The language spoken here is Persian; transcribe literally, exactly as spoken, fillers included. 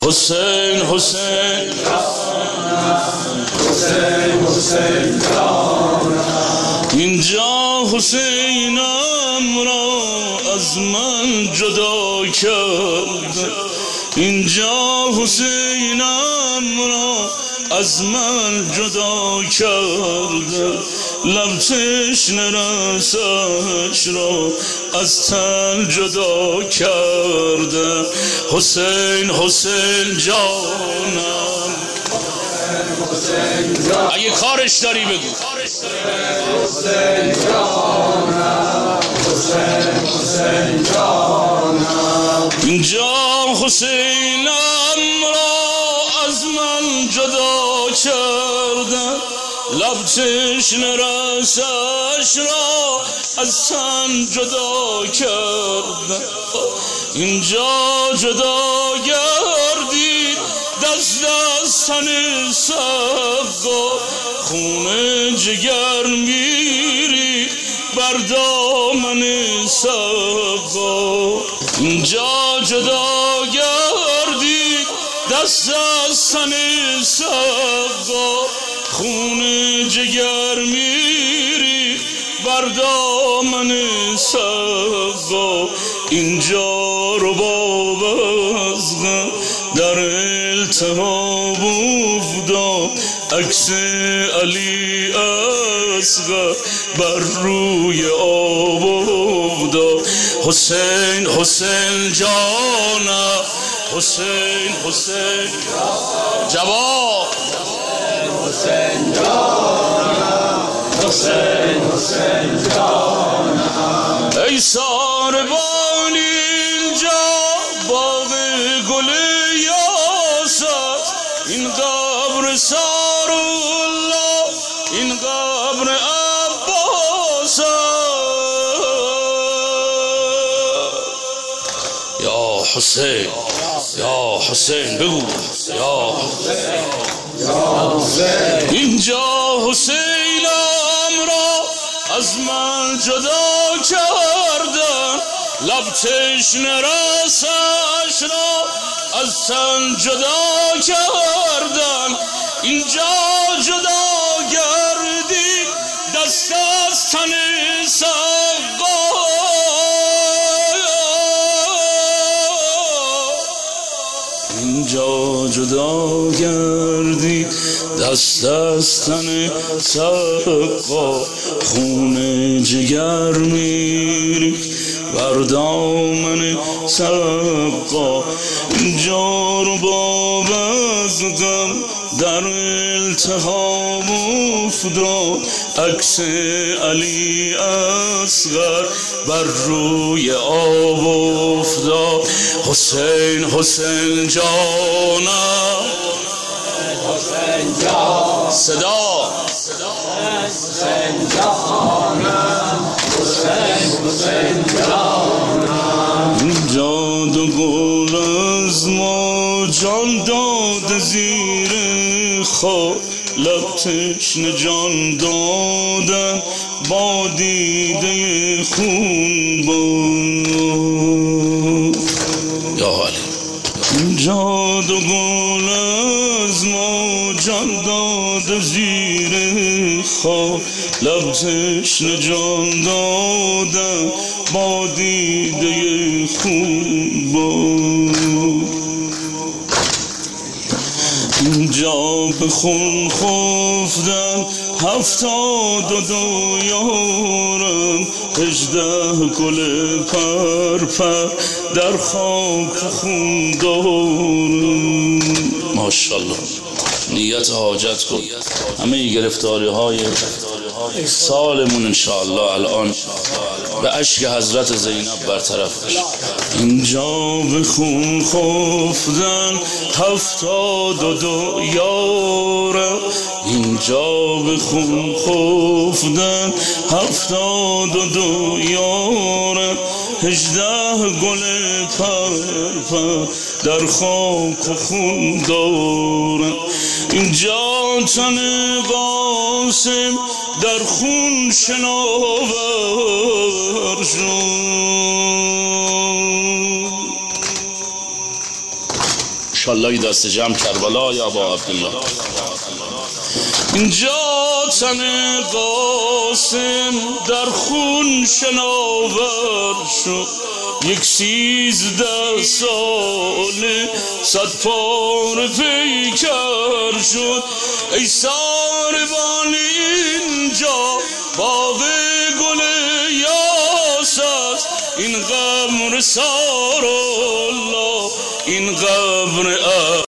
حسین حسین حسین حسین جانم اینجا حسینم را از من جدا کرد، اینجا حسینم را از من جدا کرد، لب تشنه رسش را از تن جدا کرده. حسین حسین جانم، حسین جانم اگه کارش داری بگو. حسین جانم حسین حسین جانم اینجا حسینم را از من جدا کرده، لب تشنه رسش را از تن جدا کرده. اینجا جدا گردید دست از تن سقا، خون جگر میری بر دامن سقا. اینجا جدا گردید دست از تن سقا، خون جگر میری بر دامن سقا. اینجا رو باب از غم در التهاب افتاد، عکس علی اصغر بر روی آب افتاد. حسین حسین جانم، حسین حسین جواب، حسین جانم حسین حسین جانم ای ساربان اینجا باغ گل یاسر، این قبر سارالله، این قبر عباس. یا حسین یا حسین بگو یا حسین اینجا حسینم را از من جدا کردن، لب تشنه رسش را از تن جدا کردن. اینجا جدا گردی دست از تن سقا، اینجا جدا گردی دست از تن سقا، خون جگر میری بر دامن سقا. اینجا رو باب از غم در التهاب افتاد، عکس علی اصغر بر روی آب افتاد. حسین حسین جانم، حسین جانم صدا حسین جانم حسین حسین جانم اینجا دو گل از ما جان داد زیر خاک، لب تشنه جان دادن با دیده خون باد. یا علی اینجا دو گل از ما جان داد زیر خاک، لب تشنه جان دادن با دیده خون باد. اینجا به خون خفتن هفتاد و دو یارم، هجده گل پر پر در خاک خون دارم. ماشاءالله نیت حاجت کن، همه گرفتاری های سالمون انشاءالله الان به عشق حضرت زینب برطرف بشه. اینجا به خون خفتن هفتاد و دو یارم، اینجا به خون خفتن هفتاد و دو یارم، هجده گل پر پر در خاک و خون دارم. اینجا تن قاسم در خون شناور شد. انشالله دست جمع کربلا یا ابا عبدالله. اینجا تن قاسم در خون شناور شد، یک سیزده ساله صد پاره پیکر شد. ای ساربان اینجا باغ گل یاس است، این قبر سارالله این قبر